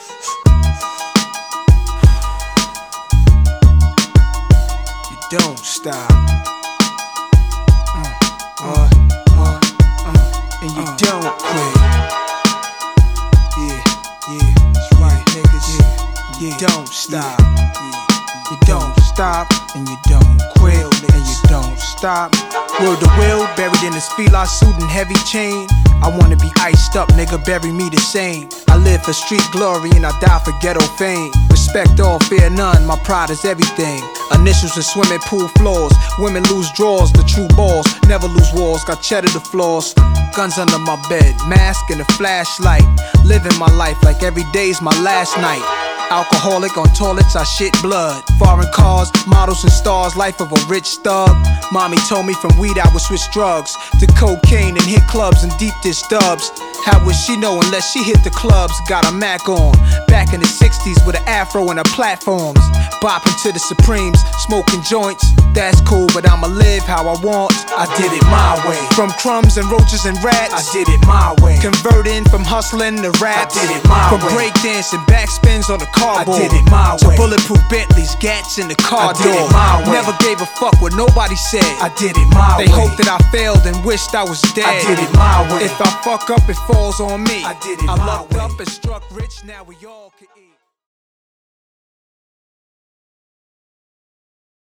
You don't stop. And you don't quit. Yeah, that's right, niggas. You don't stop. You don't stop, and you don't quit, and you don't stop. Word to will, buried in his fila suit and heavy chain. I wanna be iced up, nigga, bury me the same. I live for street glory and I die for ghetto fame. Respect all, fear none, my pride is everything. Initials in swimming pool floors. Women lose drawers, the true balls. Never lose walls, got cheddar to floors. Guns under my bed, mask and a flashlight. Living my life like every day's my last night. Alcoholic on toilets, I shit blood. Foreign cars, models and stars, life of a rich thug. Mommy told me from weed I would switch drugs to cocaine and hit clubs and deep dish dubs. How would she know unless she hit the clubs? Got a Mac on, back in the 60s with an afro and her platforms. Bopping to the Supremes, smoking joints. That's cool, but I'ma live how I want. I did it my way. From crumbs and roaches and rats, I did it my way. Converting from hustling to rap, I did it my way. From breakdancing, backspins on the cardboard, I did it my way. To bulletproof Bentleys, gats in the car door, I did it my way. Never gave a fuck what nobody said, I did it my way. They hoped that I failed and wished I was dead, I did it my way. If I fuck up, it falls on me. I did it my way. I lucked up and struck rich, now we all can eat.